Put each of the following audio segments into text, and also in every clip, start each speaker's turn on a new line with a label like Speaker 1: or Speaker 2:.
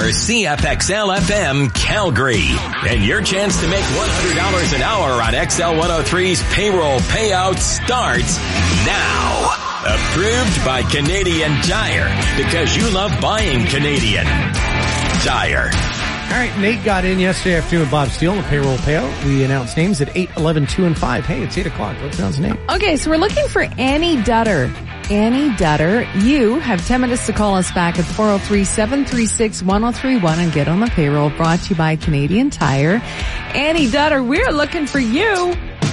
Speaker 1: CFXL FM Calgary. And your chance to make $100 an hour on XL103's payroll payout starts now. Approved by Canadian Tire, because you love buying Canadian Tire.
Speaker 2: All right, Nate got in yesterday afternoon with Bob Steele on the payroll payout. We announced names at 8, 11, 2, and 5. Hey, it's 8 o'clock. Let's announce a name.
Speaker 3: Okay, so we're looking for Annie Dutter. Annie Dutter, you have 10 minutes to call us back at 403-736-1031 and get on the payroll, brought to you by Canadian Tire. Annie Dutter, we're looking for you.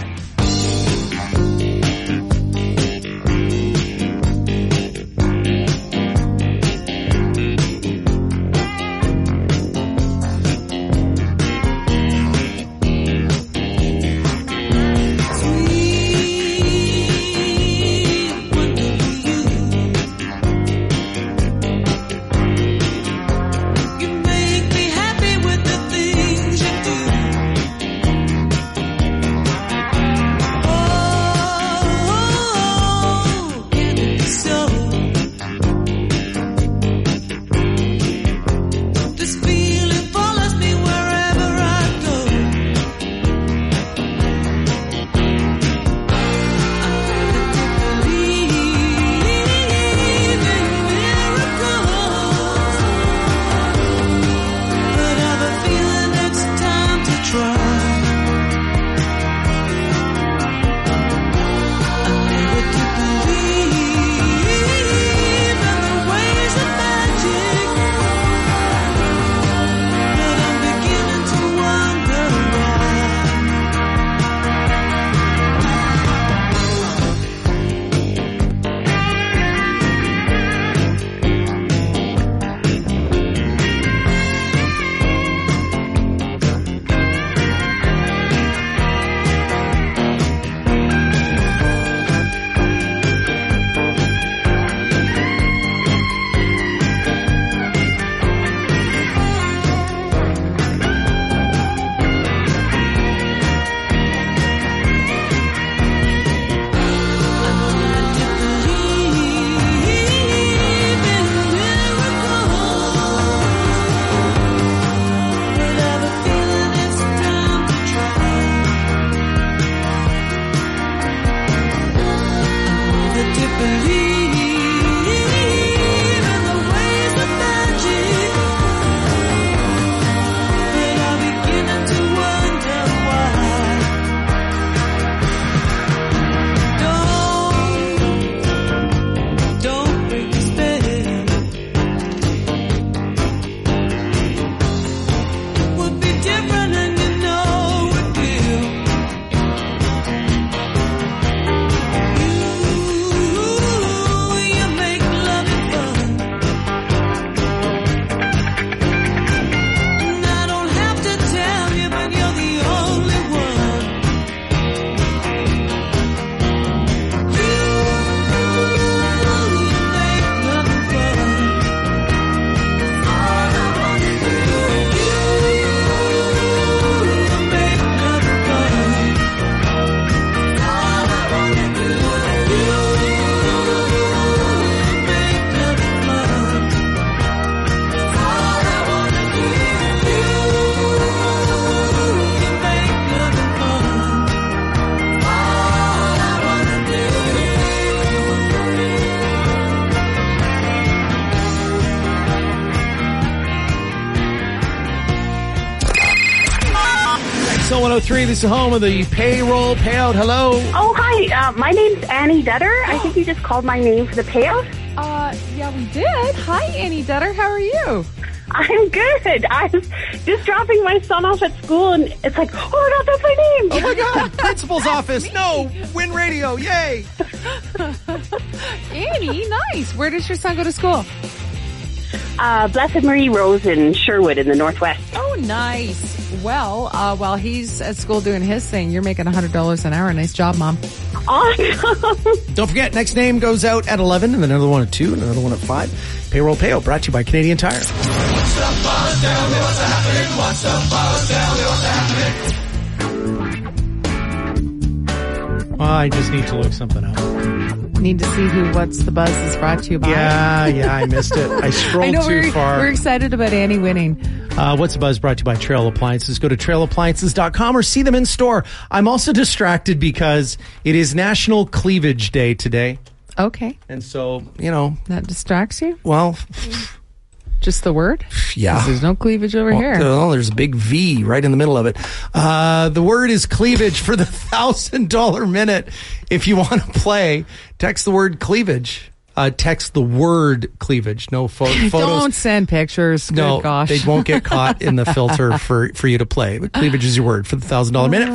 Speaker 2: XL 103, this is home of the payroll payout. Hello.
Speaker 4: Oh, hi. My name's Annie Dutter. I think you just called my name for the payout.
Speaker 3: Yeah, we did. Hi, Annie Dutter. How are you?
Speaker 4: I'm good. I was just dropping my son off at school, and it's like, oh my God, that's my name.
Speaker 2: Oh my God, principal's office. No, Win Radio. Yay.
Speaker 3: Annie, nice. Where does your son go to school?
Speaker 4: Blessed Marie Rose in Sherwood in the Northwest.
Speaker 3: Oh, nice. Well, while he's at school doing his thing, you're making $100 an hour. Nice job, Mom.
Speaker 4: Awesome.
Speaker 2: Don't forget, next name goes out at 11, and another one at 2, and another one at 5. Payroll payout brought to you by Canadian Tire.
Speaker 5: What's up, boss? Tell me what's happening. What's up, boss? Tell me what's happening.
Speaker 2: I just need to look something up.
Speaker 3: need to see who What's the Buzz is brought to you by.
Speaker 2: Yeah, I missed it. I scrolled too far.
Speaker 3: We're excited about Annie winning.
Speaker 2: What's the Buzz brought to you by Trail Appliances. Go to trailappliances.com or see them in store. I'm also distracted because it is National Cleavage Day today.
Speaker 3: Okay.
Speaker 2: And so,
Speaker 3: That distracts you?
Speaker 2: well,
Speaker 3: Just the word?
Speaker 2: yeah.
Speaker 3: 'Cause there's no cleavage over here.
Speaker 2: There's a big V right in the middle of it. The word is cleavage for the $1,000 minute. If you want to play, text the word cleavage. Text the word cleavage. No photos.
Speaker 3: Don't send pictures.
Speaker 2: No,
Speaker 3: Good gosh.
Speaker 2: they won't get caught in the filter for you to play. But cleavage is your word for the $1,000 minute.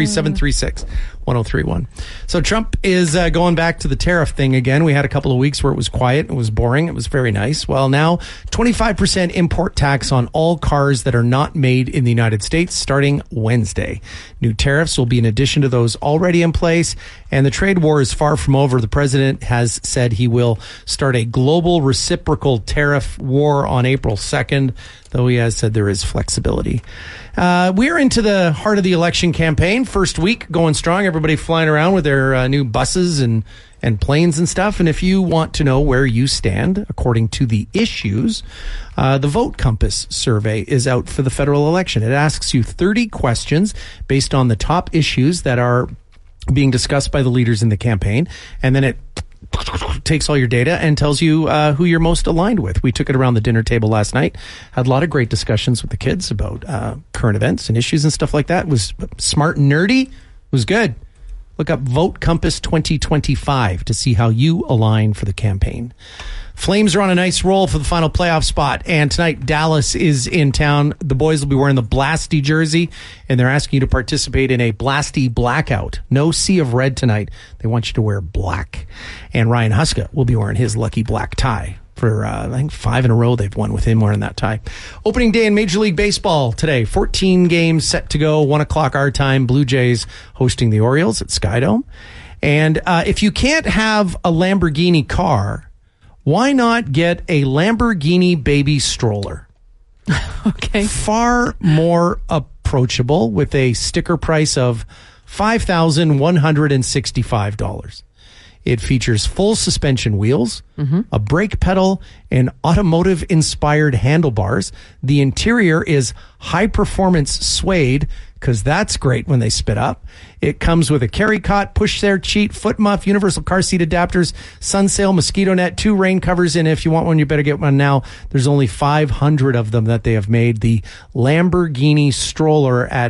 Speaker 2: 403-736-1031. So Trump is going back to the tariff thing again. We had a couple of weeks where it was quiet. It was boring. It was very nice. Well, now 25% import tax on all cars that are not made in the United States starting Wednesday. New tariffs will be in addition to those already in place. And the trade war is far from over. The president has said he will start a global reciprocal tariff war on April 2nd, though he has said there is flexibility. We're into the heart of the election campaign. First week going strong. Everybody flying around with their new buses and planes and stuff. And if you want to know where you stand according to the issues, the Vote Compass survey is out for the federal election. It asks you 30 questions based on the top issues that are being discussed by the leaders in the campaign. And then it takes all your data and tells you who you're most aligned with. We took it around the dinner table last night, had a lot of great discussions with the kids about current events and issues and stuff like that. It was smart and nerdy. It was good. Look up Vote Compass 2025 to see how you align for the campaign. Flames are on a nice roll for the final playoff spot, and tonight Dallas is in town. The boys will be wearing the Blasty jersey, and they're asking you to participate in a Blasty blackout. No sea of red tonight. They want you to wear black. And Ryan Huska will be wearing his lucky black tie. For, I think, 5 in a row they've won with him wearing that tie. Opening day in Major League Baseball today. 14 games set to go, 1 o'clock our time. Blue Jays hosting the Orioles at Skydome. And if you can't have a Lamborghini car, why not get a Lamborghini baby stroller?
Speaker 3: Okay.
Speaker 2: Far more approachable with a sticker price of $5,165. It features full suspension wheels, a brake pedal, and automotive-inspired handlebars. The interior is high-performance suede, because that's great when they spit up. It comes with a carry cot, push-there cheat, foot muff, universal car seat adapters, sun sail, mosquito net, 2 rain covers, and if you want one, you better get one now. There's only 500 of them that they have made. The Lamborghini stroller at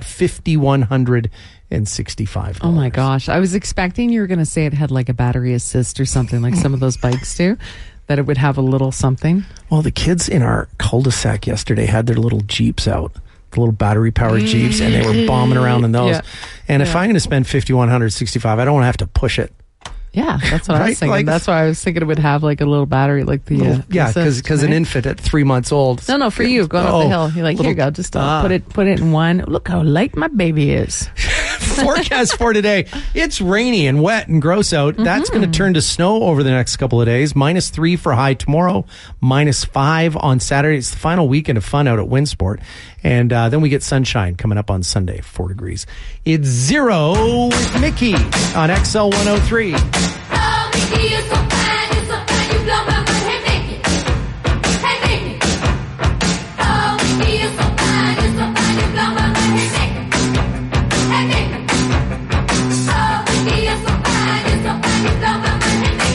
Speaker 2: $5,165.
Speaker 3: Oh my gosh. I was expecting you were going to say it had like a battery assist or something like some of those bikes do, that it would have a little something.
Speaker 2: Well, the kids in our cul-de-sac yesterday had their little Jeeps out, the little battery-powered Jeeps, and they were bombing around in those. Yeah. And if I'm going to spend $5,165, I don't want to have to push it.
Speaker 3: Yeah, that's what I was thinking.
Speaker 2: Like,
Speaker 3: that's why I was thinking it would have like a little battery, like the
Speaker 2: because an infant at 3 months old.
Speaker 3: No, for you going up the hill, you're like, here you go, just put it in one. Look how light my baby is.
Speaker 2: Forecast for today: it's rainy and wet and gross out. That's going to turn to snow over the next couple of days. -3 for high tomorrow, -5 on Saturday. It's the final weekend of fun out at Windsport, and then we get sunshine coming up on Sunday, 4 degrees. It's 0 with Mickey on XL 103.
Speaker 5: Oh, Mickey, you're so fine, you blow my mind. Hey, Mickey. Hey, Mickey. Oh, Mickey, you're so fine, you blow my mind. Hey, Mickey. Hey, Mickey. Oh, Mickey, you're so fine, you blow my mind. Hey, Mickey.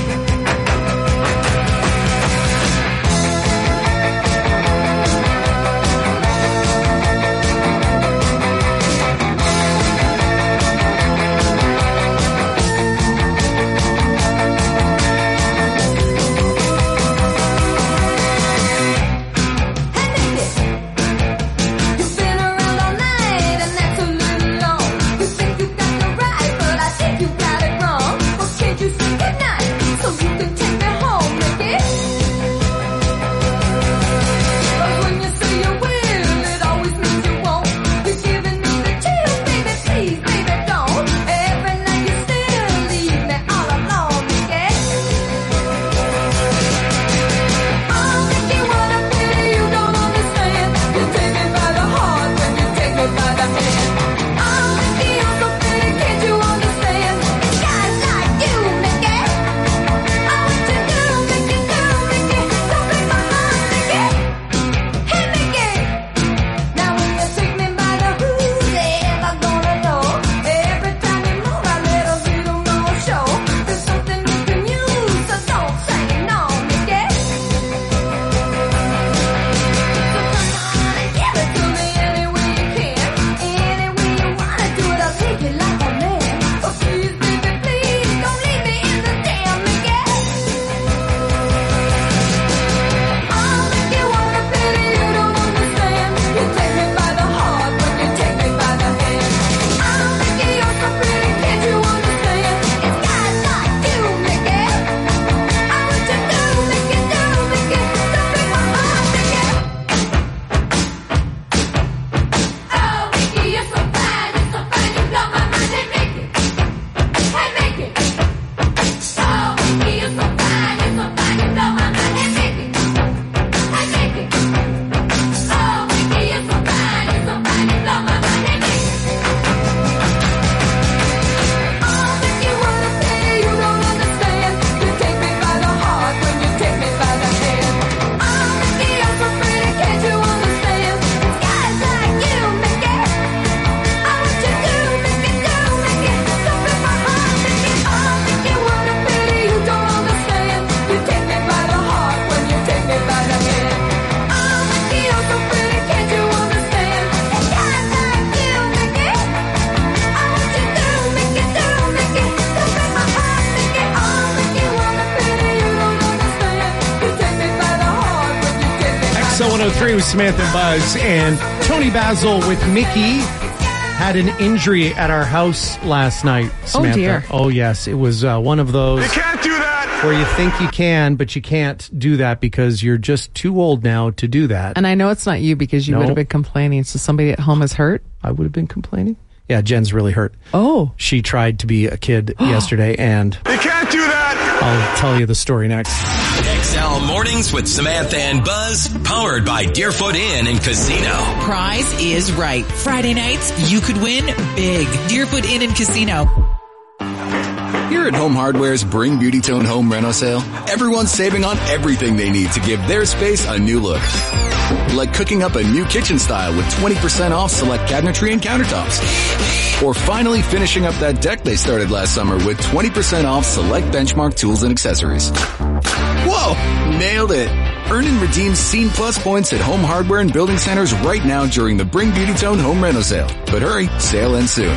Speaker 2: 103 with Samantha and Buzz, and Tony Basil with Mickey had an injury at our house last night, Samantha.
Speaker 3: Oh, dear.
Speaker 2: Oh, yes. It was one of those
Speaker 6: You can't do that!
Speaker 2: where you think you can, but you can't do that because you're just too old now to do that.
Speaker 3: And I know it's not you because you
Speaker 2: No.
Speaker 3: would have been complaining. So somebody at home is hurt?
Speaker 2: I would have been complaining. Yeah, Jen's really hurt.
Speaker 3: Oh.
Speaker 2: She tried to be a kid yesterday, and
Speaker 6: You can't do that!
Speaker 2: I'll tell you the story next.
Speaker 1: XL Mornings with Samantha and Buzz, powered by Deerfoot Inn and Casino.
Speaker 7: Prize is right. Friday nights, you could win big. Deerfoot Inn and Casino.
Speaker 8: Here at Home Hardware's Bring Beauty Tone Home Reno sale, everyone's saving on everything they need to give their space a new look. Like cooking up a new kitchen style with 20% off select cabinetry and countertops. Or finally finishing up that deck they started last summer with 20% off select Benchmark tools and accessories. Whoa! Nailed it! Earn and redeem Scene Plus points at Home Hardware and Building Centers right now during the Bring Beauty Tone Home Reno sale. But hurry, sale ends soon.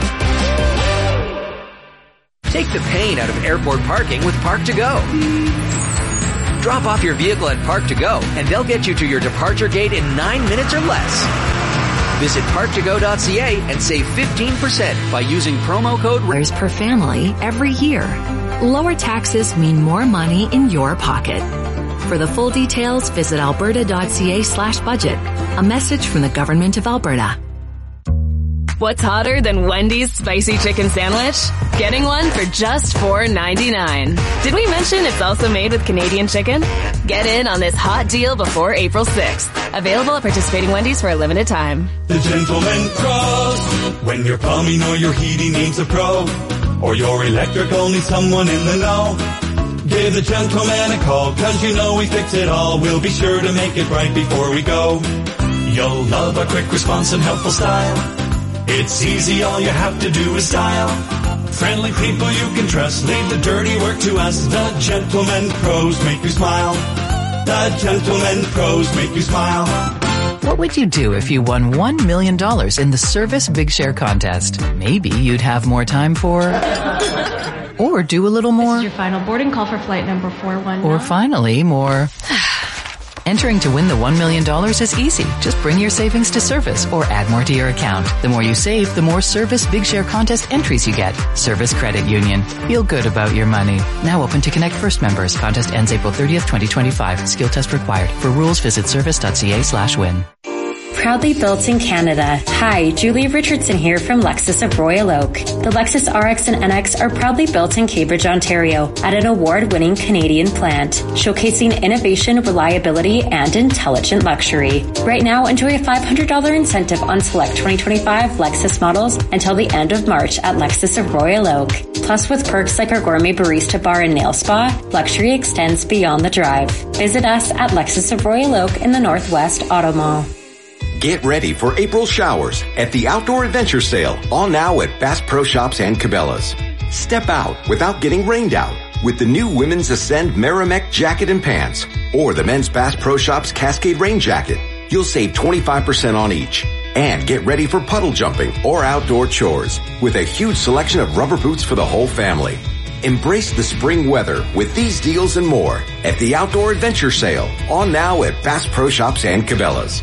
Speaker 9: Take the pain out of airport parking with Park to Go. Drop off your vehicle at Park to Go, and they'll get you to your departure gate in 9 minutes or less. Visit parktogo.ca and save 15% by using promo code
Speaker 10: Per family every year. Lower taxes mean more money in your pocket. For the full details, visit alberta.ca/budget. A message from the Government of Alberta.
Speaker 11: What's hotter than Wendy's spicy chicken sandwich? Getting one for just $4.99. Did we mention it's also made with Canadian chicken? Get in on this hot deal before April 6th. Available at participating Wendy's for a limited time.
Speaker 12: The Gentleman Pros. When your plumbing or your heating needs a pro, or your electrical needs someone in the know, give the Gentleman a call, 'cause you know we fix it all. We'll be sure to make it right before we go. You'll love our quick response and helpful style. It's easy, all you have to do is dial. Friendly people you can trust, leave the dirty work to us. The Gentleman Pros make you smile. The Gentleman Pros make you smile.
Speaker 7: What would you do if you won $1 million in the Service Big Share contest? Maybe you'd have more time for... or do a little more.
Speaker 13: This is your final boarding call for flight number 41.
Speaker 7: Or finally, more... Entering to win the $1 million is easy. Just bring your savings to Service or add more to your account. The more you save, the more Service Big Share contest entries you get. Service Credit Union. Feel good about your money. Now open to Connect First members. Contest ends April 30th, 2025. Skill test required. For rules, visit service.ca/win.
Speaker 14: Proudly built in Canada. Hi, Julie Richardson here from Lexus of Royal Oak. The Lexus RX and NX are proudly built in Cambridge, Ontario at an award-winning Canadian plant, showcasing innovation, reliability, and intelligent luxury. Right now, enjoy a $500 incentive on select 2025 Lexus models until the end of March at Lexus of Royal Oak. Plus, with perks like our gourmet barista bar and nail spa, luxury extends beyond the drive. Visit us at Lexus of Royal Oak in the Northwest Auto Mall.
Speaker 15: Get ready for April showers at the Outdoor Adventure Sale, all now at Bass Pro Shops and Cabela's. Step out without getting rained out with the new Women's Ascend Merrimack jacket and pants or the men's Bass Pro Shops Cascade Rain jacket. You'll save 25% on each. And get ready for puddle jumping or outdoor chores with a huge selection of rubber boots for the whole family. Embrace the spring weather with these deals and more at the Outdoor Adventure Sale, on now at Bass Pro Shops and Cabela's.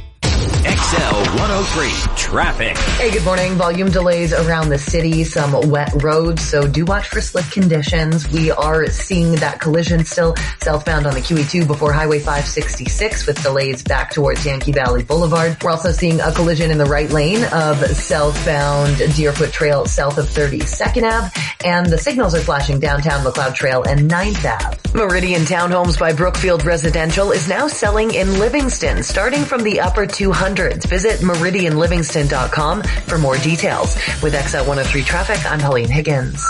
Speaker 1: XL 103 traffic.
Speaker 16: Hey, good morning. Volume delays around the city, some wet roads, so do watch for slip conditions. We are seeing that collision still southbound on the QE2 before Highway 566 with delays back towards Yankee Valley Boulevard. We're also seeing a collision in the right lane of southbound Deerfoot Trail south of 32nd Ave, and the signals are flashing downtown McLeod Trail and 9th Ave. Meridian Townhomes by Brookfield Residential is now selling in Livingston, starting from the upper 200s. Visit meridianlivingston.com for more details. With XL 103 Traffic, I'm Pauline Higgins.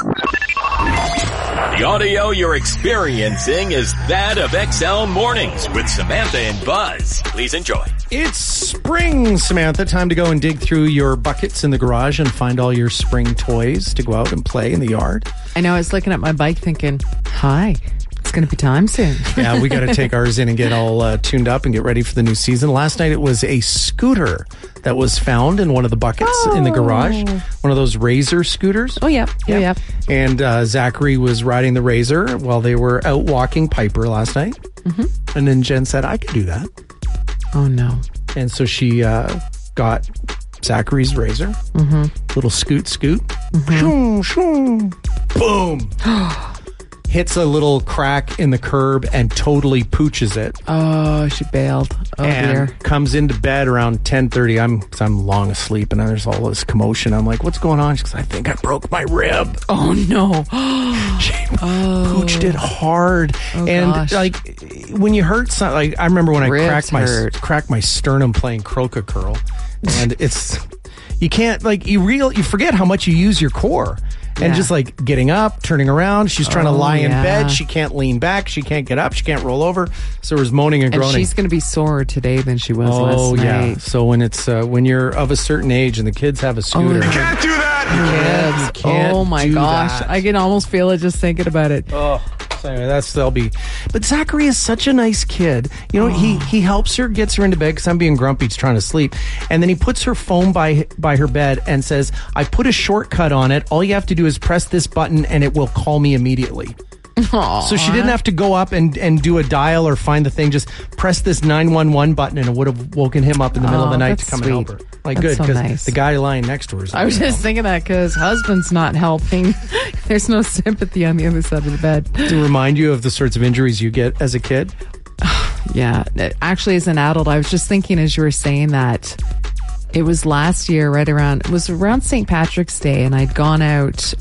Speaker 1: The audio you're experiencing is that of XL Mornings with Samantha and Buzz. Please enjoy.
Speaker 2: It's spring, Samantha. Time to go and dig through your buckets in the garage and find all your spring toys to go out and play in the yard.
Speaker 3: I know. I was looking at my bike thinking, hi, it's going to be time soon.
Speaker 2: Yeah, we got to take ours in and get all tuned up and get ready for the new season. Last night it was a scooter that was found in one of the buckets in the garage. One of those Razor scooters.
Speaker 3: Oh, yeah.
Speaker 2: Yeah.
Speaker 3: Oh, yeah.
Speaker 2: And Zachary was riding the Razor while they were out walking Piper last night.
Speaker 3: Mm-hmm.
Speaker 2: And then Jen said, I could do that.
Speaker 3: Oh, no.
Speaker 2: And so she got Zachary's razor, little scoot, shoo, shoo, boom, hits a little crack in the curb and totally pooches it.
Speaker 3: Oh, she bailed. Oh,
Speaker 2: and
Speaker 3: dear.
Speaker 2: comes into bed around 10:30. I'm long asleep, and there's all this commotion. I'm like, what's going on? She goes, I think I broke my rib.
Speaker 3: Oh, no.
Speaker 2: She pooched it hard.
Speaker 3: Oh,
Speaker 2: and
Speaker 3: gosh.
Speaker 2: like when you hurt something, like I remember when
Speaker 3: Ribs
Speaker 2: I cracked my sternum playing croca curl, and it's you can't like you forget how much you use your core. And
Speaker 3: Yeah.
Speaker 2: just like getting up, turning around. She's trying to lie in
Speaker 3: yeah.
Speaker 2: bed. She can't lean back. She can't get up. She can't roll over. So there's moaning and
Speaker 3: And
Speaker 2: groaning.
Speaker 3: she's going to be sorer today than she was last night.
Speaker 2: yeah. So when it's when you're of a certain age and the kids have a scooter,
Speaker 3: You
Speaker 6: Can't do that.
Speaker 2: you can't
Speaker 3: Oh, my
Speaker 2: do
Speaker 3: gosh.
Speaker 2: that.
Speaker 3: I can almost feel it just thinking about it.
Speaker 2: Oh, so anyway, they'll be. But Zachary is such a nice kid. You know, he helps her, gets her into bed because I'm being grumpy, he's trying to sleep, and then he puts her phone by her bed and says, "I put a shortcut on it. All you have to do is press this button, and it will call me immediately." So she didn't have to go up and do a dial or find the thing. Just press this 911 button, and it would have woken him up in the middle of the night to
Speaker 3: that's
Speaker 2: come and help her.
Speaker 3: sweet.
Speaker 2: Like,
Speaker 3: That's
Speaker 2: good,
Speaker 3: so
Speaker 2: because
Speaker 3: nice.
Speaker 2: the guy lying next to her is
Speaker 3: I was just thinking that because husband's not helping. There's no sympathy on the other side of the bed.
Speaker 2: to remind you of the sorts of injuries you get as a kid.
Speaker 3: Yeah. Actually, as an adult, I was just thinking as you were saying that it was last year, it was around St. Patrick's Day, and I'd gone out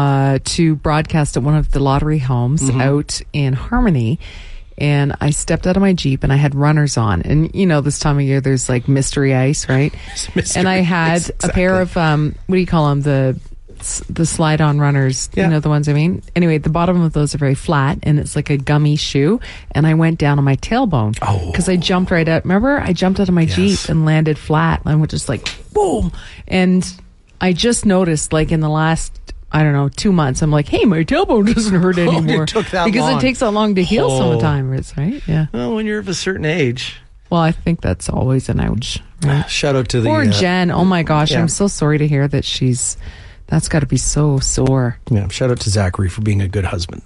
Speaker 3: to broadcast at one of the lottery homes out in Harmony. And I stepped out of my Jeep and I had runners on. And you know, this time of year, there's like mystery ice, right? And I had a pair of, what do you call them? The slide-on runners,
Speaker 2: Yeah.
Speaker 3: you know the ones I mean? Anyway, the bottom of those are very flat, and it's like a gummy shoe, and I went down on my tailbone. Because I jumped right out. Remember? I jumped out of my Jeep and landed flat, and I went just like, boom! And I just noticed, like, in the last, I don't know, 2 months, I'm like, hey, my tailbone doesn't hurt anymore.
Speaker 2: It took that
Speaker 3: because
Speaker 2: long.
Speaker 3: it takes that long to heal sometimes, right? Yeah.
Speaker 2: Well, when you're of a certain age.
Speaker 3: Well, I think that's always an ouch. Right?
Speaker 2: Shout out to the...
Speaker 3: Poor Jen. Oh, my gosh.
Speaker 2: yeah.
Speaker 3: I'm so sorry to hear that that's got to be so sore.
Speaker 2: Yeah, shout out to Zachary for being a good husband.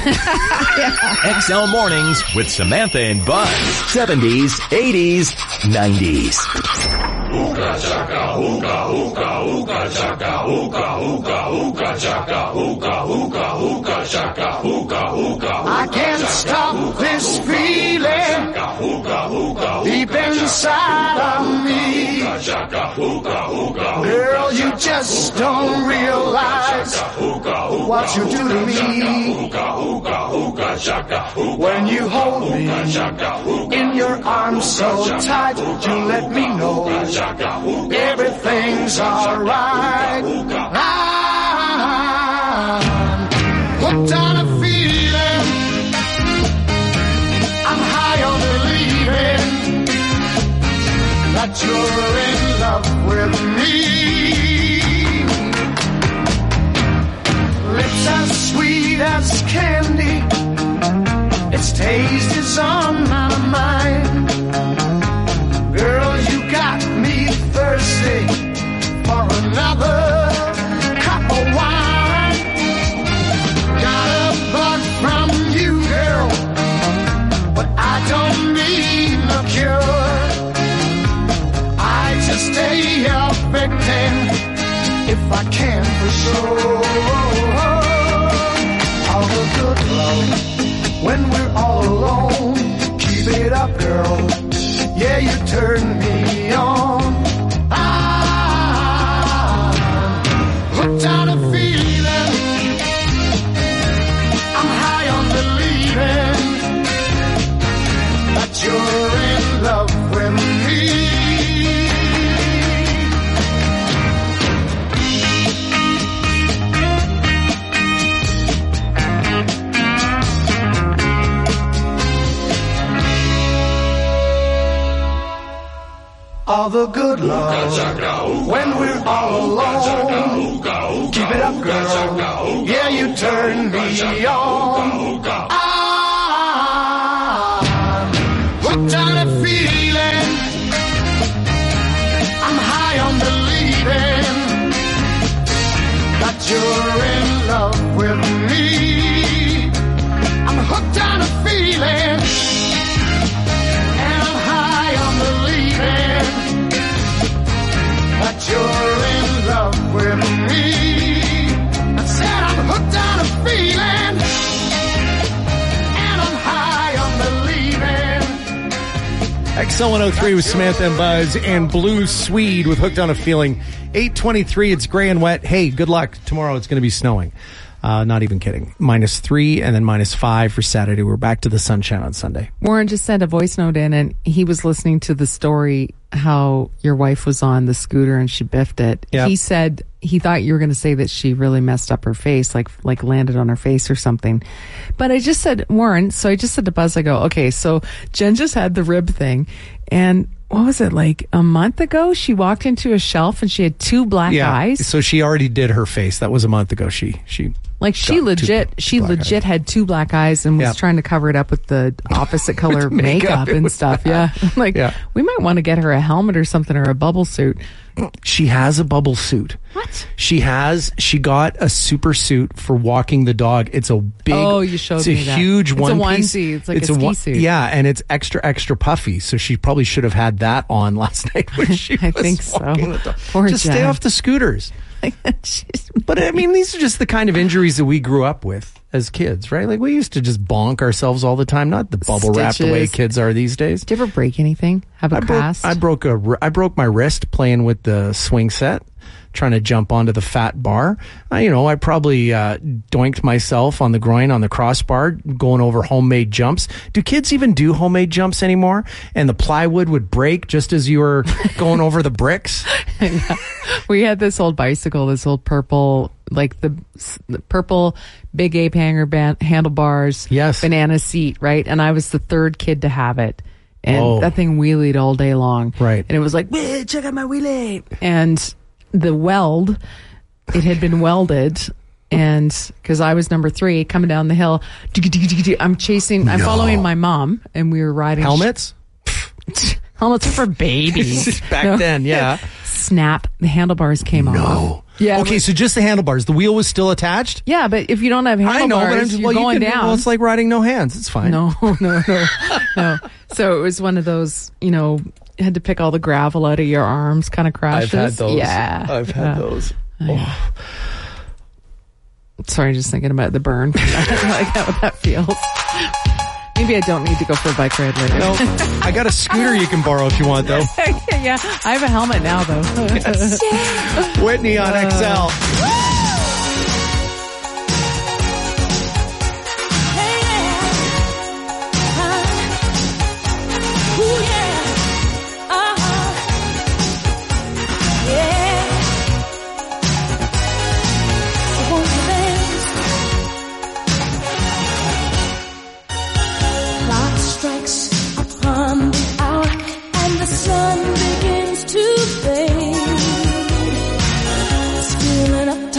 Speaker 1: XL Mornings with Samantha and Bud. 70s, 80s, 90s.
Speaker 12: Hookah chaka, hookah, hookah, hookah chaka, hookah, hookah, hookah chaka, hookah, hookah, hookah chaka, hookah, hookah.
Speaker 17: I can't stop this feeling deep inside of me. Girl, you just don't realize what you do to me. When you hold me in your arms so tight, you let me know everything's alright. I'm hooked on a feeling. I'm high on believing that you're in love with me. Lips as sweet as candy, its taste is on my mind. Girl, you got me thirsty for another cup of wine. Got a bug from you, girl, but I don't need no cure. I just stay up victim if I can for sure. All the good love when we're all alone. Keep it up, girl. Yeah, you turn me on. I'm hooked on a feeling. I'm high on believing that you're in love with me. All the good love when we're all alone. Keep it up, girl. Yeah, you turn me on. I'm hooked on a feeling. I'm high on believing that you're in love with me. I'm hooked on a feeling, and I'm high on believing
Speaker 2: XL 103 with Samantha and Buzz and Blue Swede with Hooked on a Feeling. 8:23, it's gray and wet. Hey, good luck. Tomorrow it's going to be snowing. Not even kidding. -3 and then -5 for Saturday. We're back to the sunshine on Sunday.
Speaker 3: Warren just sent a voice note in, and he was listening to the story how your wife was on the scooter and she biffed it.
Speaker 2: Yep.
Speaker 3: He said he thought you were going to say that she really messed up her face, like landed on her face or something. But I just said, Warren, so I just said to Buzz, I go, okay, so Jen just had the rib thing, and what was it, like a month ago? She walked into a shelf and she had 2 black eyes.
Speaker 2: So she already did her face. That was a month ago. She
Speaker 3: legit had 2 black eyes and was trying to cover it up with the opposite color makeup and stuff. Yeah. We might want to get her a helmet or something, or a bubble suit.
Speaker 2: She has a bubble suit.
Speaker 3: What?
Speaker 2: She got a super suit for walking the dog. It's a big,
Speaker 3: you showed me that.
Speaker 2: It's a huge one piece.
Speaker 3: It's a onesie. It's like a ski suit.
Speaker 2: Yeah, and it's extra puffy. So she probably should have had that on last night when she was walking the dog.
Speaker 3: Poor
Speaker 2: Just
Speaker 3: Jen.
Speaker 2: stay off the scooters. But I mean, these are just the kind of injuries that we grew up with as kids, right? Like, we used to just bonk ourselves all the time, not the bubble wrap the way kids are these days.
Speaker 3: Did you ever break anything? Have a cast?
Speaker 2: I broke my wrist playing with the swing set, trying to jump onto the fat bar. I probably doinked myself on the groin on the crossbar going over homemade jumps. Do kids even do homemade jumps anymore? And the plywood would break just as you were going over the bricks.
Speaker 3: We had this old bicycle, this old purple, like the purple big ape hanger handlebars, banana seat, right? And I was the 3rd kid to have it. And that thing wheelied all day long.
Speaker 2: Right.
Speaker 3: And it was like, check out my wheelie. And the weld, it had been welded, and because I was number 3 coming down the hill, I'm following my mom, and we were riding
Speaker 2: helmets.
Speaker 3: Helmets are for babies
Speaker 2: back then. Yeah.
Speaker 3: Snap! The handlebars came off. Yeah.
Speaker 2: Okay, so just the handlebars. The wheel was still attached.
Speaker 3: Yeah, but if you don't have handlebars, you're going down.
Speaker 2: Well, it's like riding no hands. It's fine.
Speaker 3: No. So it was one of those, you had to pick all the gravel out of your arms kind of crashes.
Speaker 2: I've had those.
Speaker 3: Yeah.
Speaker 2: I've had those. Oh.
Speaker 3: Sorry, just thinking about the burn. Like how that feels. Maybe I don't need to go for a bike ride later.
Speaker 2: No, I got a scooter you can borrow if you want, though.
Speaker 3: Yeah, I have a helmet now, though.
Speaker 2: Yes. Whitney on XL.
Speaker 5: Sun begins to fade. Still enough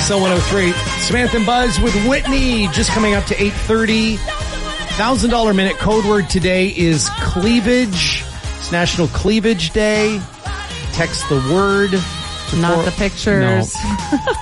Speaker 2: XL 103. Samantha and Buzz with Whitney just coming up to 8:30. $1,000 minute code word today is cleavage. It's National Cleavage Day. Text the word.
Speaker 3: Not the pictures.
Speaker 2: No.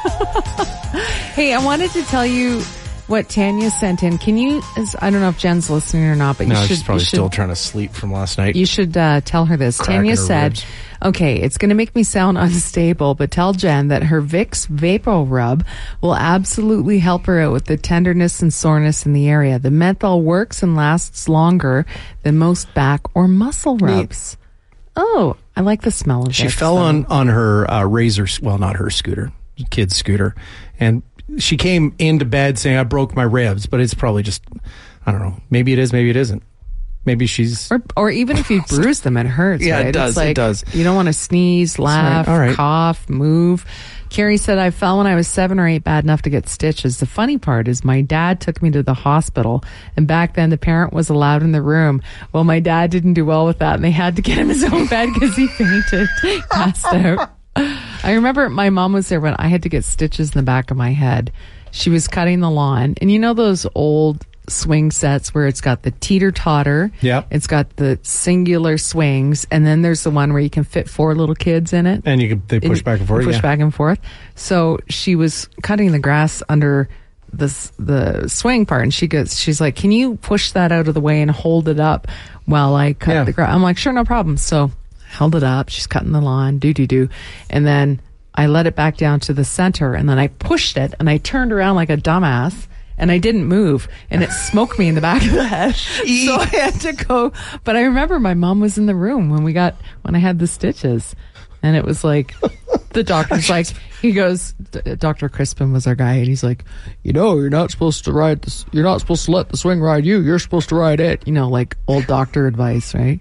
Speaker 3: Hey, I wanted to tell you what Tanya sent in. Can you, I don't know if Jen's listening or not, but
Speaker 2: No,
Speaker 3: you should.
Speaker 2: she's probably
Speaker 3: you should,
Speaker 2: still trying to sleep from last night.
Speaker 3: You should tell her this.
Speaker 2: Cracking
Speaker 3: Tanya
Speaker 2: her
Speaker 3: said,
Speaker 2: ribs.
Speaker 3: okay, it's going to make me sound unstable, but tell Jen that her Vicks Vapor Rub will absolutely help her out with the tenderness and soreness in the area. The menthol works and lasts longer than most back or muscle rubs. Oh, I like the smell of it.
Speaker 2: She fell on her razor, well, not her scooter, kid's scooter, and she came into bed saying, I broke my ribs, but it's probably just, I don't know, maybe it is, maybe it isn't. Maybe she's...
Speaker 3: Or even if you bruise them, it hurts,
Speaker 2: Yeah,
Speaker 3: right?
Speaker 2: it does,
Speaker 3: It's like,
Speaker 2: it does.
Speaker 3: You don't want to sneeze, laugh,
Speaker 2: right, all right.
Speaker 3: cough, move. Carrie said, I fell when I was 7 or 8, bad enough to get stitches. The funny part is my dad took me to the hospital, and back then the parent was allowed in the room. Well, my dad didn't do well with that, and they had to get him his own bed because he fainted, passed out. I remember my mom was there when I had to get stitches in the back of my head. She was cutting the lawn, and you know those old swing sets where it's got the teeter-totter,
Speaker 2: Yep.
Speaker 3: it's got the singular swings, and then there's the one where you can fit 4 little kids in it.
Speaker 2: And they push back and forth.
Speaker 3: Push
Speaker 2: yeah.
Speaker 3: back and forth. So she was cutting the grass under the swing part, and she's like, can you push that out of the way and hold it up while I cut the grass? I'm like, sure, no problem. So held it up. She's cutting the lawn, do. And then I let it back down to the center, and then I pushed it, and I turned around like a dumbass, and I didn't move, and it smoked me in the back of the head. So I had to go. But I remember my mom was in the room when I had the stitches, and it was like, the doctor's like, he goes, Dr. Crispin was our guy, and he's like, you're not supposed to ride this. You're not supposed to let the swing ride you. You're supposed to ride it. Like old doctor advice, right?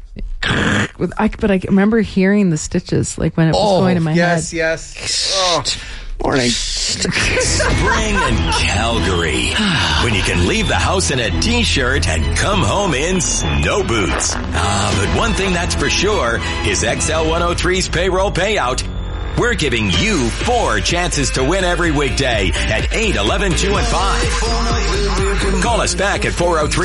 Speaker 3: But I remember hearing the stitches, like when it was going in my head.
Speaker 2: Yes. Oh, morning.
Speaker 1: Spring in Calgary. When you can leave the house in a t-shirt and come home in snow boots. But one thing that's for sure is XL 103's payroll payout. We're giving you 4 chances to win every weekday at 8, 11, 2, and 5. Call us back at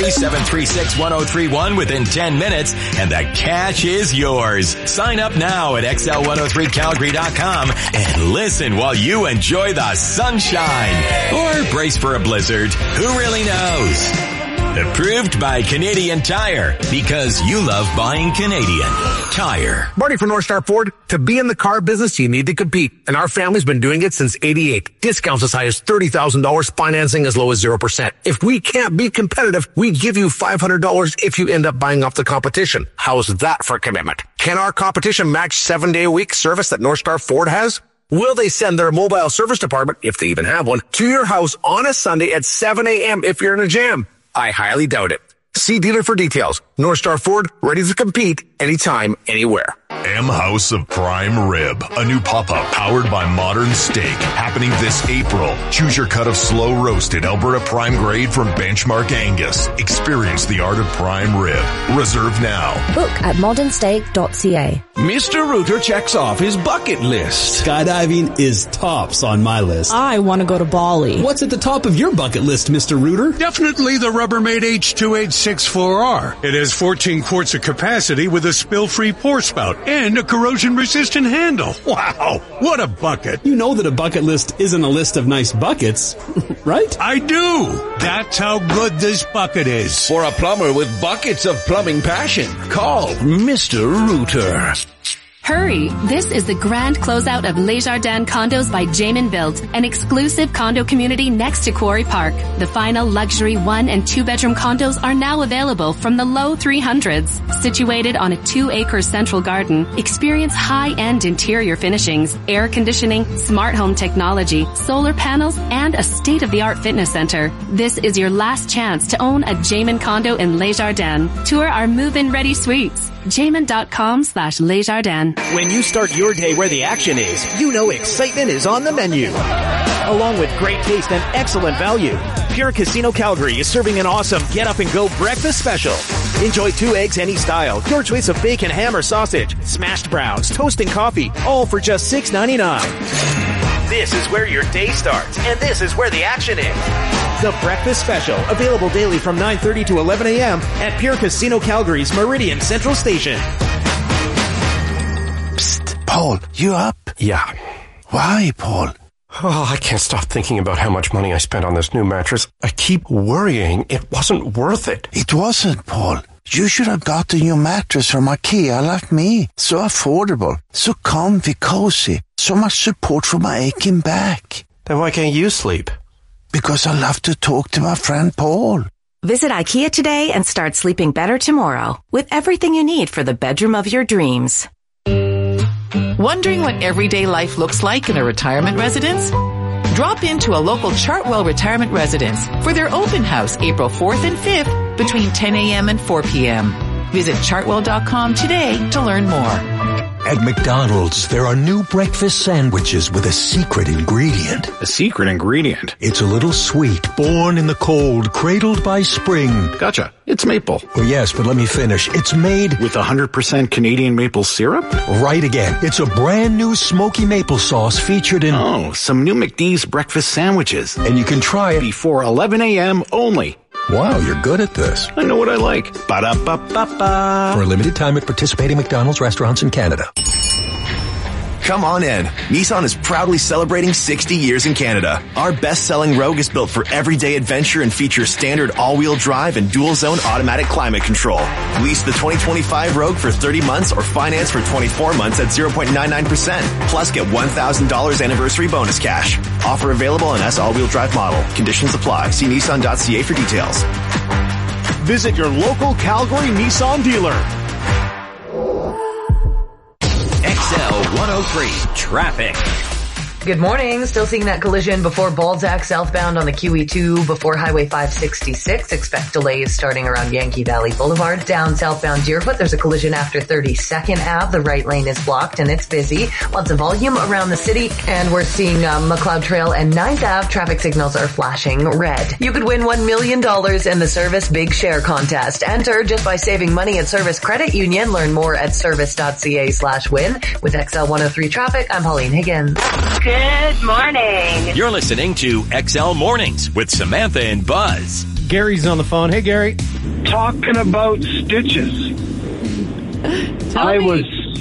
Speaker 1: 403-736-1031 within 10 minutes, and the cash is yours. Sign up now at XL103Calgary.com and listen while you enjoy the sunshine. Or brace for a blizzard. Who really knows? Approved by Canadian Tire, because you love buying Canadian Tire.
Speaker 18: Marty from North Star Ford. To be in the car business, you need to compete. And our family's been doing it since '88. Discounts as high as $30,000, financing as low as 0%. If we can't be competitive, we give you $500 if you end up buying off the competition. How's that for commitment? Can our competition match 7-day-a-week service that North Star Ford has? Will they send their mobile service department, if they even have one, to your house on a Sunday at 7 a.m. if you're in a jam? I highly doubt it. See dealer for details. North Star Ford, ready to compete anytime, anywhere.
Speaker 19: M House of Prime Rib, a new pop-up powered by Modern Steak, happening this April. Choose your cut of slow roasted Alberta Prime Grade from Benchmark Angus. Experience the art of prime rib. Reserve now.
Speaker 20: Book at modernsteak.ca.
Speaker 21: Mr. Rooter checks off his bucket list.
Speaker 22: Skydiving is tops on my list.
Speaker 20: I want to go to Bali.
Speaker 22: What's at the top of your bucket list, Mr. Rooter?
Speaker 23: Definitely the Rubbermaid H2864R. It has 14 quarts of capacity with a spill-free pour spout and a corrosion-resistant handle. Wow, what a bucket.
Speaker 22: You know that a bucket list isn't a list of nice buckets, right?
Speaker 23: I do. That's how good this bucket is.
Speaker 21: For a plumber with buckets of plumbing passion, call Mr. Rooter.
Speaker 11: Hurry! This is the grand closeout of Les Jardins Condos by Jamin Built, an exclusive condo community next to Quarry Park. The final luxury 1- and 2-bedroom condos are now available from the low 300s. Situated on a 2-acre central garden, experience high-end interior finishings, air conditioning, smart home technology, solar panels, and a state-of-the-art fitness center. This is your last chance to own a Jamin condo in Les Jardins. Tour our move-in ready suites. Jamin.com/Les Jardins.
Speaker 24: When you start your day where the action is, you know excitement is on the menu. Along with great taste and excellent value, Pure Casino Calgary is serving an awesome get-up-and-go breakfast special. Enjoy 2 eggs any style, your choice of bacon, ham, or sausage, smashed browns, toast, and coffee, all for just $6.99. This is where your day starts, and this is where the action is. The Breakfast Special, available daily from 9:30 to 11 a.m. at Pure Casino Calgary's Meridian Central Station.
Speaker 4: Psst, Paul, you up?
Speaker 8: Yeah.
Speaker 4: Why, Paul?
Speaker 8: Oh, I can't stop thinking about how much money I spent on this new mattress. I keep worrying it wasn't worth it.
Speaker 4: It wasn't, Paul. You should have got a new mattress from IKEA like me. So affordable, so comfy, cozy, so much support for my aching back.
Speaker 8: Then why can't you sleep?
Speaker 4: Because I love to talk to my friend Paul.
Speaker 9: Visit IKEA today and start sleeping better tomorrow with everything you need for the bedroom of your dreams.
Speaker 7: Wondering what everyday life looks like in a retirement residence? Drop into a local Chartwell retirement residence for their open house April 4th and 5th between 10 a.m. and 4 p.m. Visit chartwell.com today to learn more.
Speaker 10: At McDonald's, there are new breakfast sandwiches with a secret ingredient.
Speaker 22: A secret ingredient?
Speaker 10: It's a little sweet, born in the cold, cradled by spring.
Speaker 22: Gotcha. It's maple.
Speaker 10: Well, yes, but let me finish. It's made
Speaker 22: with 100% Canadian maple syrup?
Speaker 10: Right again. It's a brand new smoky maple sauce featured in...
Speaker 22: Oh, some new McD's breakfast sandwiches.
Speaker 10: And you can try it
Speaker 22: before 11 a.m. only.
Speaker 10: Wow, you're good at this.
Speaker 22: I know what I like. Ba-da-ba-ba-ba.
Speaker 10: For a limited time at participating McDonald's restaurants in Canada.
Speaker 25: Come on in. Nissan is proudly celebrating 60 years in Canada. Our best-selling Rogue is built for everyday adventure and features standard all-wheel drive and dual-zone automatic climate control. Lease the 2025 Rogue for 30 months or finance for 24 months at 0.99%. Plus get $1,000 anniversary bonus cash. Offer available on S all-wheel drive model. Conditions apply. See Nissan.ca for details.
Speaker 24: Visit your local Calgary Nissan dealer.
Speaker 1: XL 103 Traffic.
Speaker 16: Good morning. Still seeing that collision before Balzac southbound on the QE2 before Highway 566. Expect delays starting around Yankee Valley Boulevard. Down southbound Deerfoot, there's a collision after 32nd Ave. The right lane is blocked and it's busy. Lots of volume around the city. And we're seeing McLeod Trail and 9th Ave. Traffic signals are flashing red. You could win $1 million in the Service Big Share contest. Enter just by saving money at Service Credit Union. Learn more at service.ca/win. With XL 103 Traffic, I'm Pauline Higgins.
Speaker 26: Good morning.
Speaker 1: You're listening to XL Mornings with Samantha and Buzz.
Speaker 2: Gary's on the phone. Hey, Gary.
Speaker 27: Talking about stitches. I was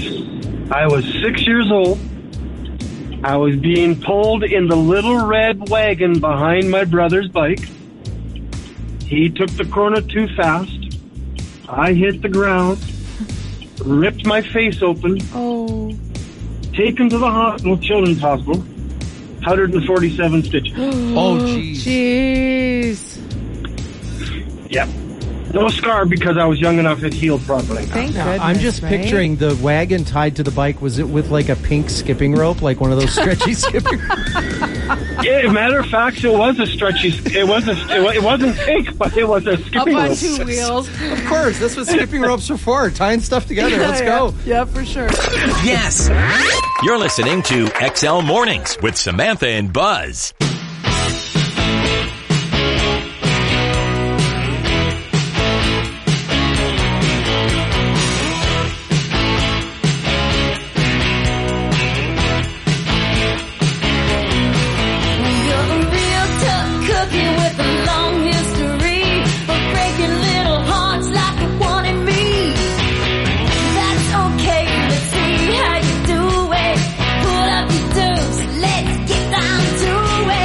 Speaker 27: 6 years old. I was being pulled in the little red wagon behind my brother's bike. He took the corner too fast. I hit the ground, ripped my face open.
Speaker 3: Oh.
Speaker 27: Taken to the hospital, Children's Hospital, 147 stitches.
Speaker 2: Oh, jeez.
Speaker 27: Yep. No scar because I was young enough it healed properly.
Speaker 3: Thank goodness,
Speaker 2: I'm just
Speaker 3: right?
Speaker 2: picturing the wagon tied to the bike. Was it with like a pink skipping rope, like one of those stretchy skipping ropes?
Speaker 27: Yeah, matter of fact, it was a stretchy. It wasn't pink, but it was a skipping rope.
Speaker 3: Up on two wheels.
Speaker 2: Of course, that's what skipping ropes are for. Tying stuff together. Let's go.
Speaker 3: Yeah, for sure.
Speaker 1: Yes. You're listening to XL Mornings with Samantha and Buzz.
Speaker 5: How you do it? Pull up your dues, let's get down to it.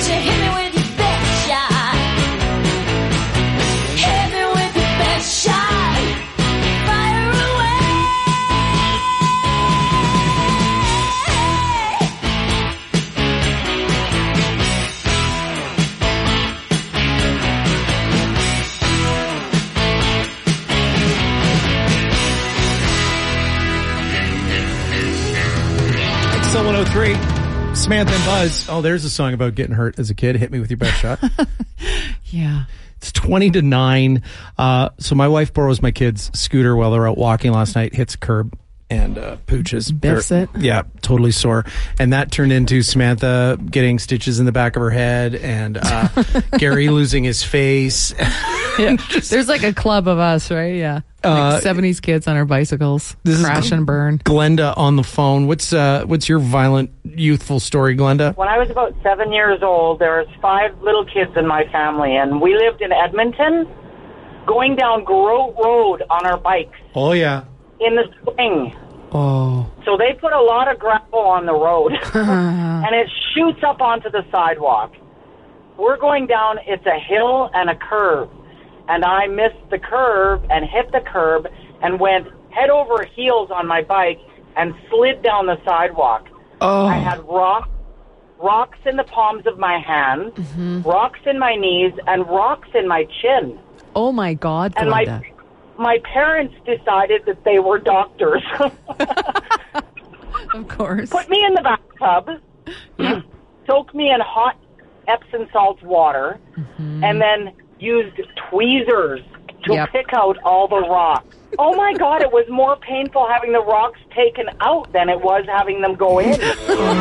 Speaker 5: Won't you hit me with your best shot? Hit me with your best shot. Fire away.
Speaker 2: XL 103, Samantha and Buzz. Oh, there's a song about getting hurt as a kid. Hit me with your best shot.
Speaker 3: Yeah.
Speaker 2: It's 20-9. So my wife borrows my kid's scooter while they're out walking last night, hits a curb, and pooches.
Speaker 3: Biffs it.
Speaker 2: Yeah, totally sore. And that turned into Samantha getting stitches in the back of her head and Gary losing his face.
Speaker 3: Yeah. There's like a club of us, right? Yeah. Like 70s kids on our bicycles. Crash and burn.
Speaker 2: Glenda on the phone. What's your violent, youthful story, Glenda?
Speaker 6: When I was about 7 years old, there was 5 little kids in my family, and we lived in Edmonton, going down Grote Road on our bikes
Speaker 2: Oh, yeah.
Speaker 6: in the spring.
Speaker 2: Oh.
Speaker 6: So they put a lot of gravel on the road, and it shoots up onto the sidewalk. We're going down, it's a hill and a curve, and I missed the curve and hit the curb and went head over heels on my bike and slid down the sidewalk.
Speaker 2: Oh.
Speaker 6: I had rocks in the palms of my hands, rocks in my knees, and rocks in my chin.
Speaker 3: Oh, my God,
Speaker 6: And
Speaker 3: Glenda.
Speaker 6: my parents decided that they were doctors.
Speaker 3: Of course.
Speaker 6: Put me in the bathtub, soak me in hot Epsom salt water, and then used tweezers to pick out all the rocks. Oh my God, it was more painful having the rocks taken out than it was having them go in.
Speaker 3: Yes.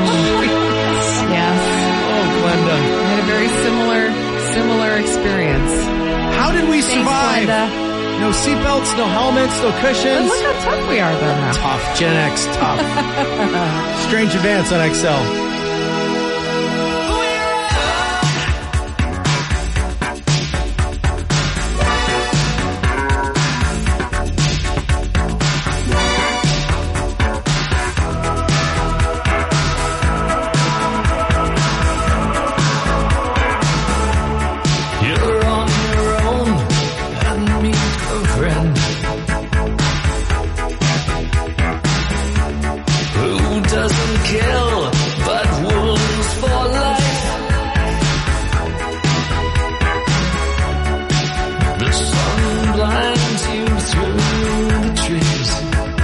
Speaker 2: Oh, Glenda.
Speaker 3: I had a very similar experience.
Speaker 2: How did we
Speaker 3: Thanks,
Speaker 2: survive?
Speaker 3: Glenda.
Speaker 2: No seatbelts, no helmets, no cushions.
Speaker 3: But look how tough we are, though. Now.
Speaker 2: Tough. Gen X, tough. Strange Advance on XL.
Speaker 5: You're on your own and meet a friend who doesn't kill but wounds for life. The sun blinds you through the trees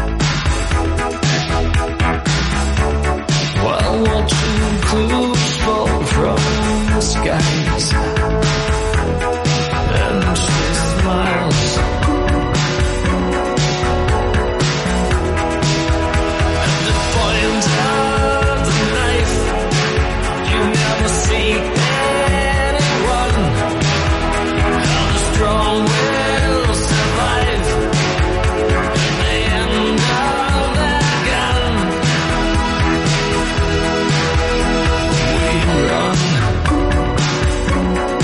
Speaker 5: while watching clues fall from the skies. And she smiles. At the point of the knife, you never see anyone. How the strong will survive at the end of their gun. We run.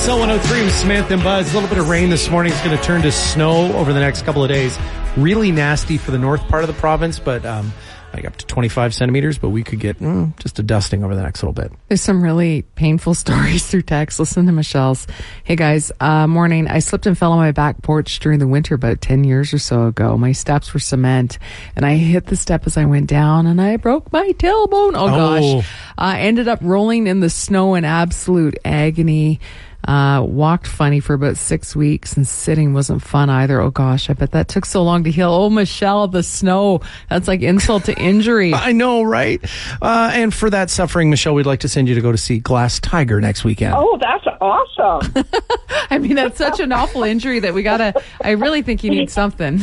Speaker 2: XL 103 with Samantha and Buzz. A little bit of rain this morning. It's going to turn to snow over the next couple of days. Really nasty for the north part of the province, but like up to 25 centimeters, but we could get just a dusting over the next little bit.
Speaker 3: There's some really painful stories through text. Listen to Michelle's. Hey guys, morning. I slipped and fell on my back porch during the winter about 10 years or so ago. My steps were cement and I hit the step as I went down and I broke my tailbone. Oh gosh. I ended up rolling in the snow in absolute agony. Walked funny for about 6 weeks and sitting wasn't fun either. Oh gosh, I bet that took so long to heal. Oh, Michelle, the snow. That's like insult to injury.
Speaker 2: I know, right? And for that suffering, Michelle, we'd like to send you to go to see Glass Tiger next weekend.
Speaker 12: Oh, that's awesome.
Speaker 3: I mean, that's such an awful injury that I really think you need something.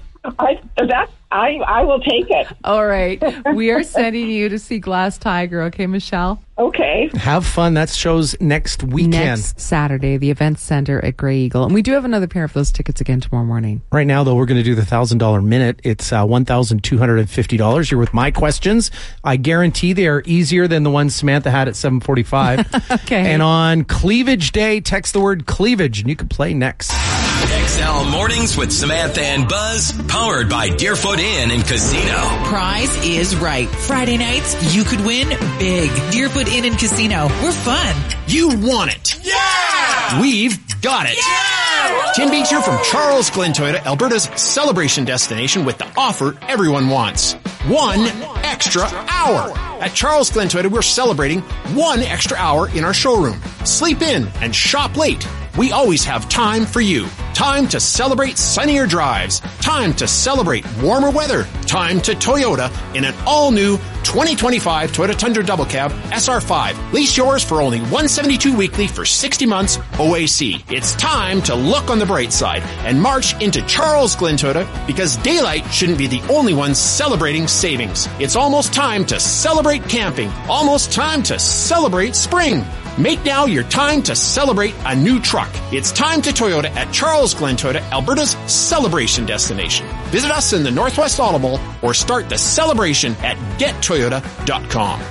Speaker 12: I will take it.
Speaker 3: All right. We are sending you to see Glass Tiger. Okay, Michelle?
Speaker 12: Okay.
Speaker 2: Have fun. That show's next weekend.
Speaker 3: Next Saturday, the Event Center at Grey Eagle. And we do have another pair of those tickets again tomorrow morning.
Speaker 2: Right now, though, we're going to do the $1,000 minute. It's $1,250. You're with my questions. I guarantee they are easier than the ones Samantha had at 7:45.
Speaker 3: Okay.
Speaker 2: And on Cleavage Day, text the word cleavage, and you can play next.
Speaker 1: XL Mornings with Samantha and Buzz, powered by Deerfoot Inn and Casino.
Speaker 13: Prize is right. Friday nights, you could win big. Deerfoot Inn and Casino. We're fun.
Speaker 14: You want it.
Speaker 13: Yeah!
Speaker 14: We've got it.
Speaker 13: Yeah!
Speaker 14: Tim Beach here from Charles Glenn Toyota, Alberta's celebration destination with the offer everyone wants. 1 extra hour. At Charles Glenn Toyota, we're celebrating 1 extra hour in our showroom. Sleep in and shop late. We always have time for you. Time to celebrate sunnier drives. Time to celebrate warmer weather. Time to Toyota in an all-new 2025 Toyota Tundra Double Cab SR5. Lease yours for only $172 weekly for 60 months OAC. It's time to look on the bright side and march into Charles Glenn Toyota because daylight shouldn't be the only one celebrating savings. It's almost time to celebrate camping. Almost time to celebrate spring. Make now your time to celebrate a new truck. It's time to Toyota at Charles Glenn Toyota, Alberta's celebration destination. Visit us in the Northwest Auto Mall or start the celebration at gettoyota.com.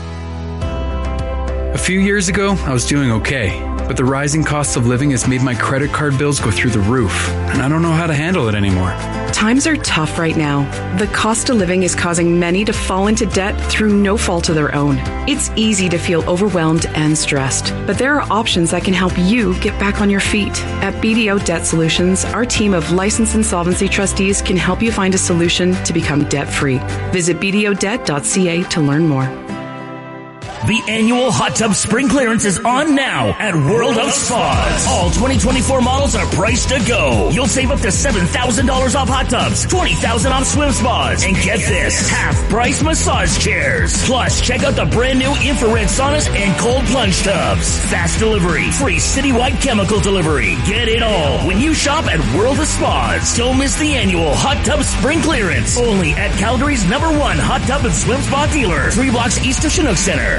Speaker 15: A few years ago, I was doing okay, but the rising cost of living has made my credit card bills go through the roof, and I don't know how to handle it anymore.
Speaker 17: Times are tough right now. The cost of living is causing many to fall into debt through no fault of their own. It's easy to feel overwhelmed and stressed, but there are options that can help you get back on your feet. At BDO Debt Solutions, our team of licensed insolvency trustees can help you find a solution to become debt-free. Visit bdodebt.ca to learn more.
Speaker 18: The annual hot tub spring clearance is on now at World of Spas. All 2024 models are priced to go. You'll save up to $7,000 off hot tubs, $20,000 off swim spas, and get this, half-price massage chairs. Plus, check out the brand new infrared saunas and cold plunge tubs. Fast delivery, free citywide chemical delivery. Get it all when you shop at World of Spas. Don't miss the annual hot tub spring clearance. Only at Calgary's #1 hot tub and swim spa dealer, 3 blocks east of Chinook Center.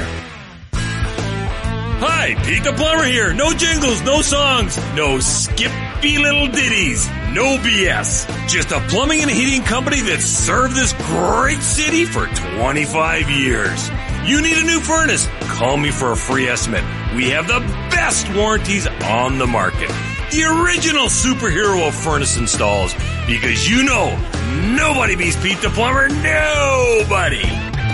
Speaker 19: Hi, Pete the Plumber here. No jingles, no songs, no skippy little ditties, no BS. Just a plumbing and heating company that's served this great city for 25 years. You need a new furnace? Call me for a free estimate. We have the best warranties on the market. The original superhero of furnace installs. Because you know, nobody beats Pete the Plumber. Nobody.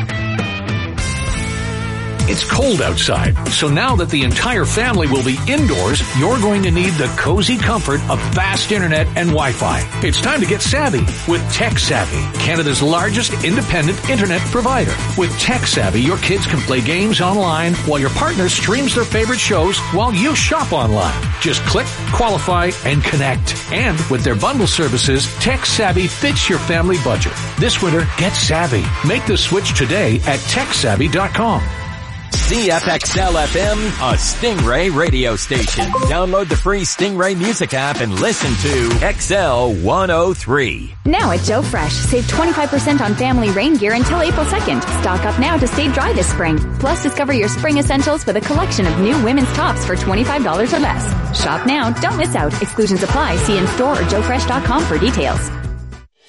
Speaker 28: It's cold outside, so now that the entire family will be indoors, you're going to need the cozy comfort of fast internet and Wi-Fi. It's time to get savvy with Tech Savvy, Canada's largest independent internet provider. With Tech Savvy, your kids can play games online while your partner streams their favorite shows while you shop online. Just click, qualify, and connect. And with their bundle services, Tech Savvy fits your family budget. This winter, get savvy. Make the switch today at TechSavvy.com.
Speaker 1: CFXL FM, a Stingray radio station. Download the free Stingray music app and listen to XL 103.
Speaker 29: Now at Joe Fresh, save 25% on family rain gear until April 2nd. Stock up now to stay dry this spring. Plus, discover your spring essentials with a collection of new women's tops for $25 or less. Shop now, don't miss out. Exclusions apply. See in store or joefresh.com for details.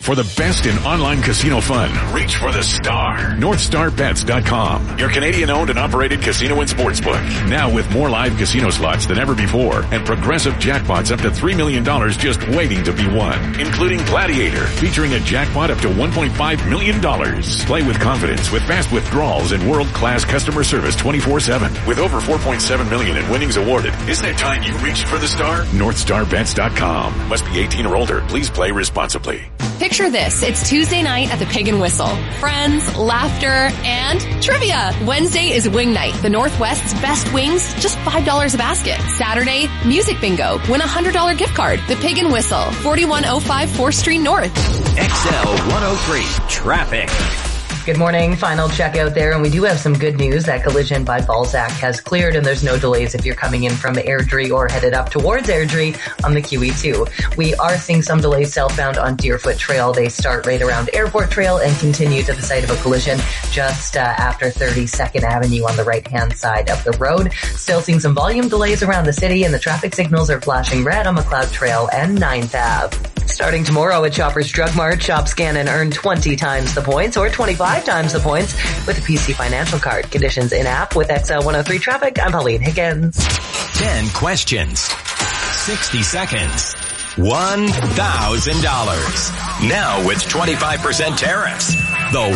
Speaker 4: For the best in online casino fun, reach for the star. NorthStarBets.com, your Canadian-owned and operated casino and sportsbook. Now with more live casino slots than ever before and progressive jackpots up to $3 million just waiting to be won, including Gladiator, featuring a jackpot up to $1.5 million. Play with confidence with fast withdrawals and world-class customer service 24/7. With over $4.7 million in winnings awarded, isn't it time you reached for the star? NorthStarBets.com. Must be 18 or older. Please play responsibly.
Speaker 7: Picture this. It's Tuesday night at the Pig and Whistle. Friends, laughter, and trivia. Wednesday is wing night. The Northwest's best wings, just $5 a basket. Saturday, music bingo. Win a $100 gift card. The Pig and Whistle, 4105 4th Street North.
Speaker 1: XL 103 Traffic.
Speaker 16: Good morning. Final check out there, and we do have some good news. That collision by Balzac has cleared, and there's no delays if you're coming in from Airdrie or headed up towards Airdrie on the QE2. We are seeing some delays southbound on Deerfoot Trail. They start right around Airport Trail and continue to the site of a collision just after 32nd Avenue on the right-hand side of the road. Still seeing some volume delays around the city, and the traffic signals are flashing red on McLeod Trail and 9th Ave. Starting tomorrow at Shoppers Drug Mart, shop, scan, and earn 20 times the points or 25 times the points with a PC Financial Card. Conditions in-app with XL 103 Traffic. I'm Pauline Higgins.
Speaker 1: 10 questions. 60 seconds. $1,000. Now with 25% tariffs. The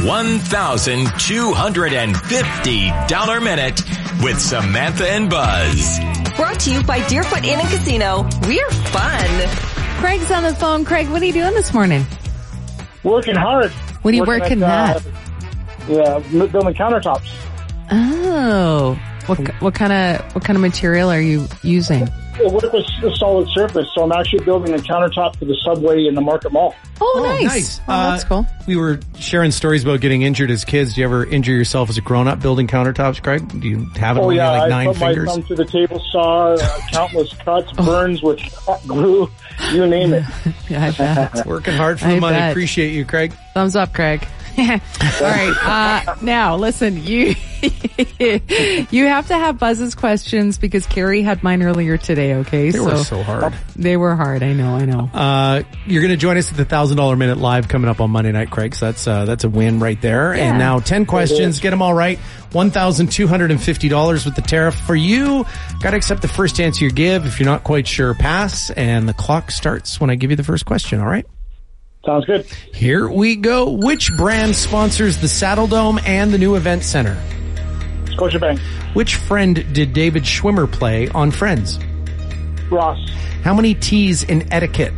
Speaker 1: $1,250 minute with Samantha and Buzz.
Speaker 8: Brought to you by Deerfoot Inn and Casino. We're fun.
Speaker 3: Craig's on the phone. Craig, what are you doing this morning?
Speaker 9: Working hard.
Speaker 3: What are you working at?
Speaker 9: Building countertops.
Speaker 3: Oh, what kind of material are you using?
Speaker 9: Well, work with the solid surface, so I'm actually building a countertop for the subway in the Market Mall.
Speaker 3: Oh, nice. Oh, that's cool.
Speaker 2: We were sharing stories about getting injured as kids. Do you ever injure yourself as a grown-up building countertops, Craig? Do you have it when you're like 9 fingers?
Speaker 9: I put my thumb through the table saw, countless cuts, burns with hot glue, you name it.
Speaker 3: Yeah, I bet.
Speaker 2: Working hard for the money. Bet. Appreciate you, Craig.
Speaker 3: Thumbs up, Craig. All right. Now, listen, you have to have Buzz's questions because Carrie had mine earlier today, okay?
Speaker 2: They were so hard.
Speaker 3: They were hard. I know.
Speaker 2: You're going to join us at the $1,000 Minute Live coming up on Monday night, Craig. So that's a win right there. Yeah. And now 10 questions. Get them all right. $1,250 with the tariff for you. Got to accept the first answer you give. If you're not quite sure, pass. And the clock starts when I give you the first question, all right?
Speaker 9: Sounds good.
Speaker 2: Here we go. Which brand sponsors the Saddle Dome and the new event center?
Speaker 9: Scotiabank.
Speaker 2: Which friend did David Schwimmer play on Friends?
Speaker 9: Ross.
Speaker 2: How many T's in etiquette?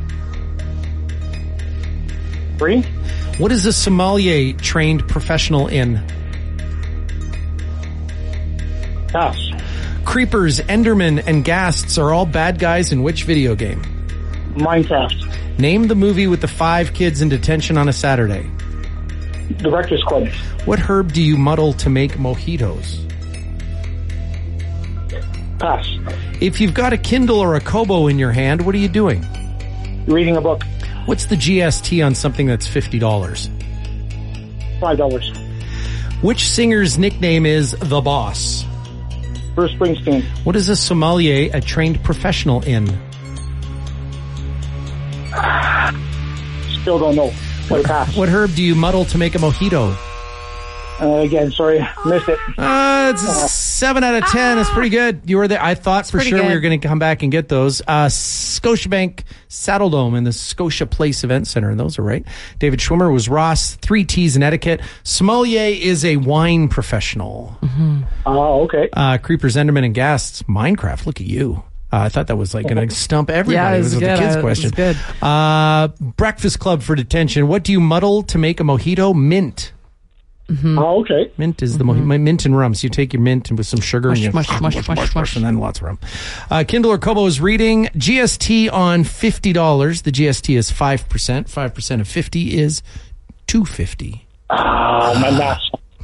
Speaker 9: 3.
Speaker 2: What is a sommelier trained professional in?
Speaker 9: Pass.
Speaker 2: Creepers, Enderman, and Ghasts are all bad guys in which video game?
Speaker 9: Minecraft.
Speaker 2: Name the movie with the 5 kids in detention on a Saturday.
Speaker 9: The Breakfast Club.
Speaker 2: What herb do you muddle to make mojitos?
Speaker 9: Pass.
Speaker 2: If you've got a Kindle or a Kobo in your hand, what are you doing?
Speaker 9: Reading a book.
Speaker 2: What's the GST on something that's $50?
Speaker 9: $5.
Speaker 2: Which singer's nickname is The Boss?
Speaker 9: Bruce Springsteen.
Speaker 2: What is a sommelier a trained professional in?
Speaker 9: Still don't know.
Speaker 2: What herb do you muddle to make a mojito?
Speaker 9: Again, sorry, missed it.
Speaker 2: It's a 7 out of 10. It's pretty good. You were there. I thought for sure we were going to come back and get those. Scotiabank Saddle Dome and the Scotia Place Event Center, and those are right. David Schwimmer was Ross. 3 T's in etiquette. Sommelier is a wine professional.
Speaker 9: Mm-hmm. Oh, okay.
Speaker 2: Creepers, Enderman, and Ghasts. Minecraft. Look at you. I thought that was like going to stump everybody.
Speaker 3: Yeah, it was
Speaker 2: the kids' question.
Speaker 3: It was good.
Speaker 2: Breakfast Club for detention. What do you muddle to make a mojito? Mint.
Speaker 9: Mm-hmm. Oh, okay.
Speaker 2: Mint is the mint and rum. So you take your mint and with some sugar and you mush, and then lots of rum. Kindle or Kobo is reading. GST on $50. The GST is 5%. 5% of 50 is $250.
Speaker 9: My math.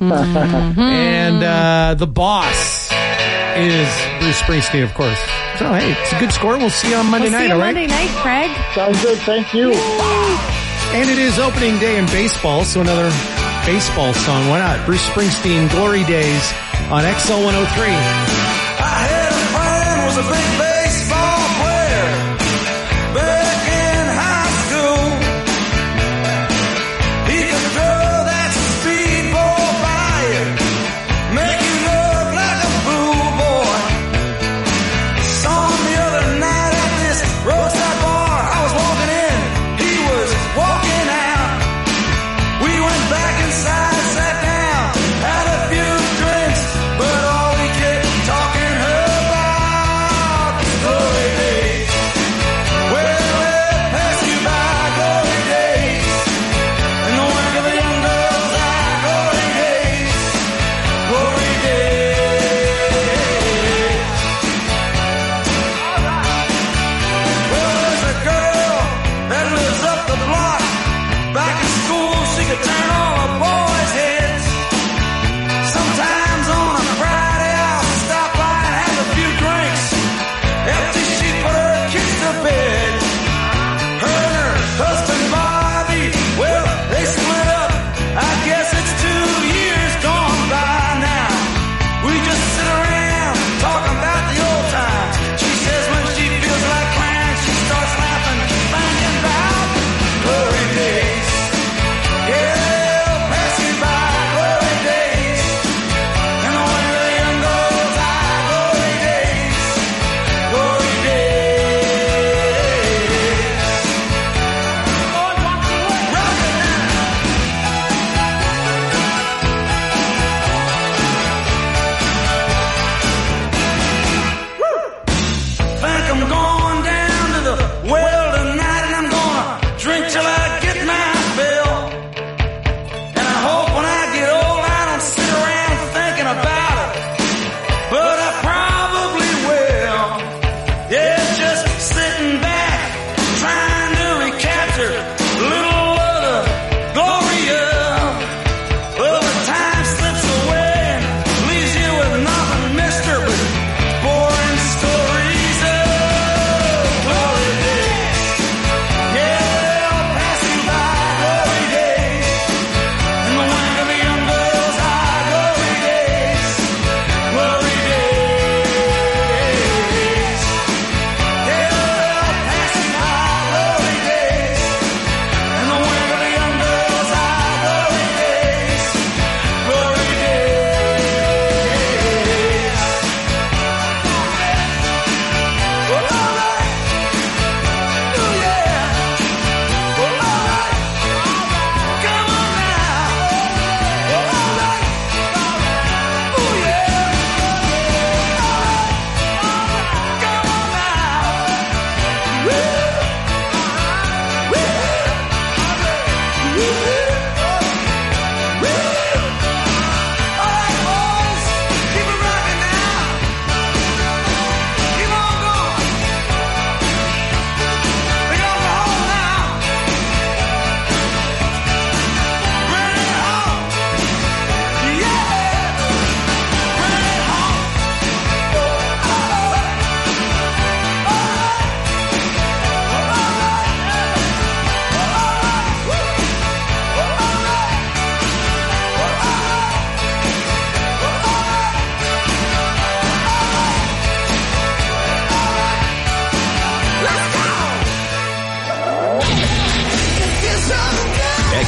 Speaker 2: And the boss is Bruce Springsteen, of course. So, hey, it's a good score. We'll see you on Monday night, all right?
Speaker 3: Monday night, Craig.
Speaker 9: Sounds good. Thank you.
Speaker 2: And it is opening day in baseball, so another baseball song. Why not? Bruce Springsteen, Glory Days on XL 103.
Speaker 11: I had a friend who was a big baseball player back in high school.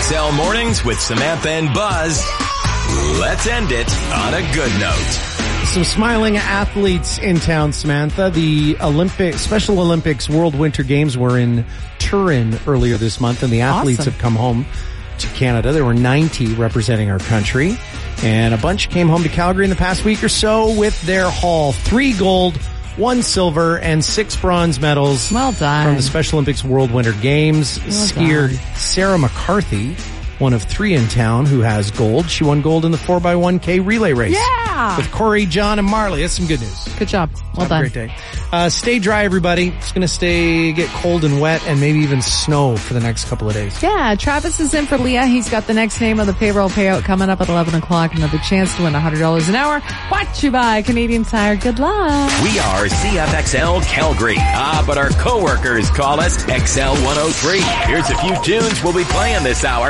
Speaker 1: XL Mornings with Samantha and Buzz. Let's end it on a good note.
Speaker 2: Some smiling athletes in town, Samantha. The Special Olympics World Winter Games were in Turin earlier this month, and the athletes have come home to Canada. There were 90 representing our country, and a bunch came home to Calgary in the past week or so with their haul. 3 gold, 1 silver, and 6 bronze medals.
Speaker 3: Well done.
Speaker 2: From the Special Olympics World Winter Games. Skier Sarah McCarthy, one of 3 in town who has gold. She won gold in the 4x1K relay race.
Speaker 3: Yeah!
Speaker 2: With Corey, John, and Marley. That's some good news.
Speaker 3: Good job. Well done.
Speaker 2: Great day. Stay dry, everybody. It's going to get cold and wet and maybe even snow for the next couple of days.
Speaker 3: Yeah, Travis is in for Leah. He's got the next name of the payroll payout coming up at 11 o'clock. Another chance to win $100 an hour. Brought you by Canadian Tire. Good luck.
Speaker 1: We are CFXL Calgary. But our coworkers call us XL 103. Here's a few tunes we'll be playing this hour.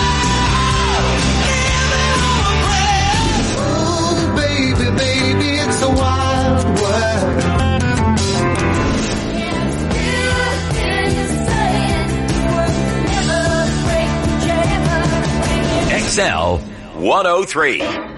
Speaker 11: Baby, it's a wild world.
Speaker 1: XL 103.